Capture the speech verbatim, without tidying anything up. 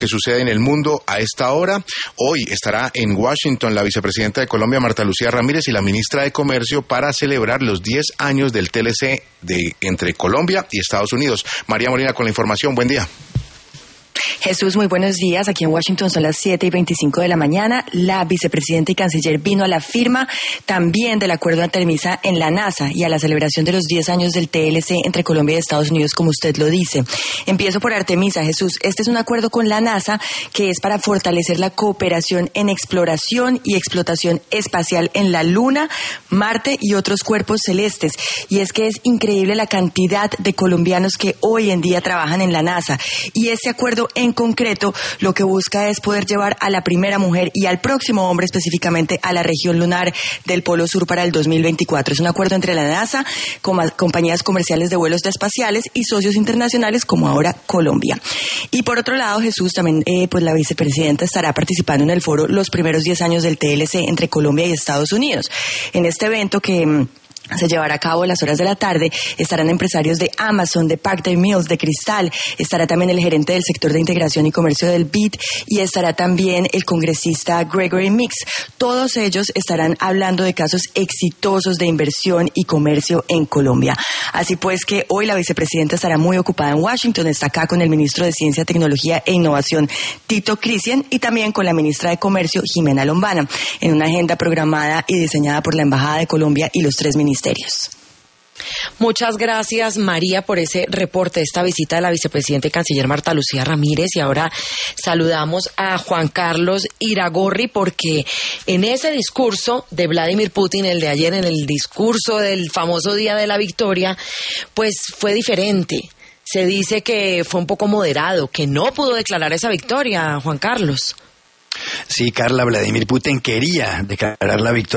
que sucede en el mundo a esta hora. Hoy estará en Washington la vicepresidenta de Colombia, Marta Lucía Ramírez, y la ministra de Comercio para celebrar los diez años del T L C de, entre Colombia y Estados Unidos. María Molina con la información. Buen día. Jesús, muy buenos días. Aquí en Washington son las siete y veinticinco de la mañana. La vicepresidenta y canciller vino a la firma también del acuerdo de Artemisa en la NASA y a la celebración de los diez años del T L C entre Colombia y Estados Unidos, como usted lo dice. Empiezo por Artemisa, Jesús. Este es un acuerdo con la NASA que es para fortalecer la cooperación en exploración y explotación espacial en la Luna, Marte y otros cuerpos celestes. Y es que es increíble la cantidad de colombianos que hoy en día trabajan en la NASA. Y este acuerdo en concreto lo que busca es poder llevar a la primera mujer y al próximo hombre específicamente a la región lunar del Polo Sur para el dos mil veinticuatro. Es un acuerdo entre la NASA, com- compañías comerciales de vuelos espaciales y socios internacionales como ahora Colombia. Y por otro lado, Jesús, también eh, pues la vicepresidenta estará participando en el foro Los primeros diez años del T L C entre Colombia y Estados Unidos. En este evento que se llevará a cabo a las horas de la tarde, estarán empresarios de Amazon, de Park Mills, de Cristal, estará también el gerente del sector de integración y comercio del B I D y estará también el congresista Gregory Mix. Todos ellos estarán hablando de casos exitosos de inversión y comercio en Colombia. Así pues que hoy la vicepresidenta estará muy ocupada en Washington, está acá con el ministro de Ciencia, Tecnología e Innovación, Tito Cristian, y también con la ministra de Comercio, Jimena Lombana, en una agenda programada y diseñada por la Embajada de Colombia y los tres ministerios. Muchas gracias, María, por ese reporte de esta visita de la vicepresidenta y canciller Marta Lucía Ramírez. Y ahora saludamos a Juan Carlos Iragorri, porque en ese discurso de Vladimir Putin, el de ayer, en el discurso del famoso Día de la Victoria, pues fue diferente. Se dice que fue un poco moderado, que no pudo declarar esa victoria, Juan Carlos. Sí, Carla, Vladimir Putin quería declarar la victoria